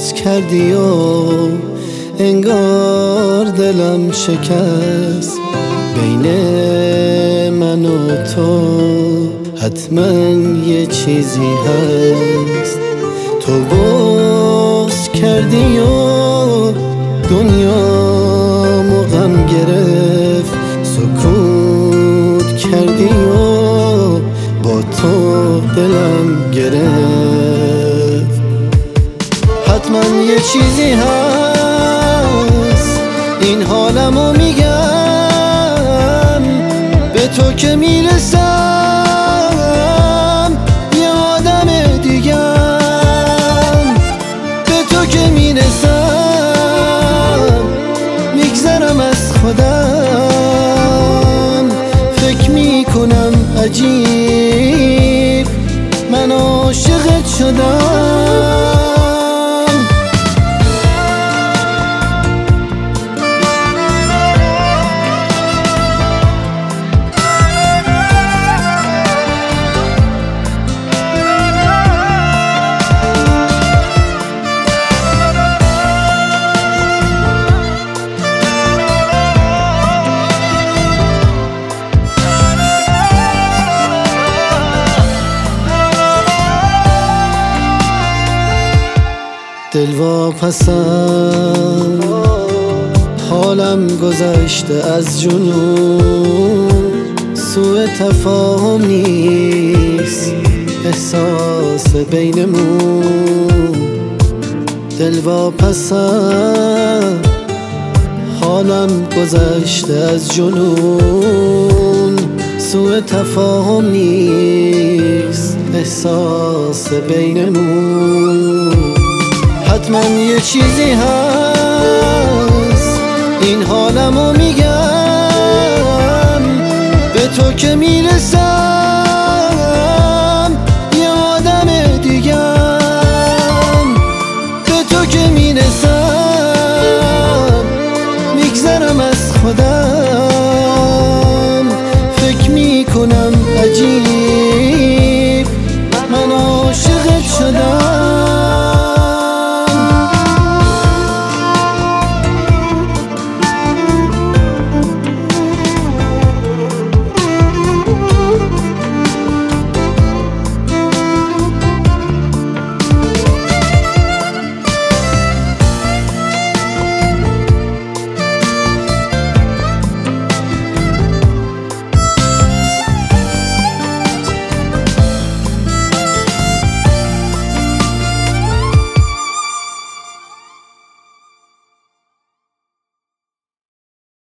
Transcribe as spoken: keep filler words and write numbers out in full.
کردی و انگار دلم شکست. بین من و تو حتما یه چیزی هست. تو بغض کردی و دنیامو غم گرفت. سکوت کردی و با تو دلم گرفت. حتما یه چیزی هست، این حالمو میگم به تو که میرسم یه آدم دیگم. به تو که میرسم میگذرم از خودم. فکر میکنم عجیب من عاشقت شدم. دلواپسم حالم گذشته از جنون. سوء تفاهم نیست احساس بینمون. دلواپسم حالم گذشته از جنون. سوء تفاهم نیست احساس بینمون. حتما یه چیزی هست، این حالمو میگم به تو که میرسم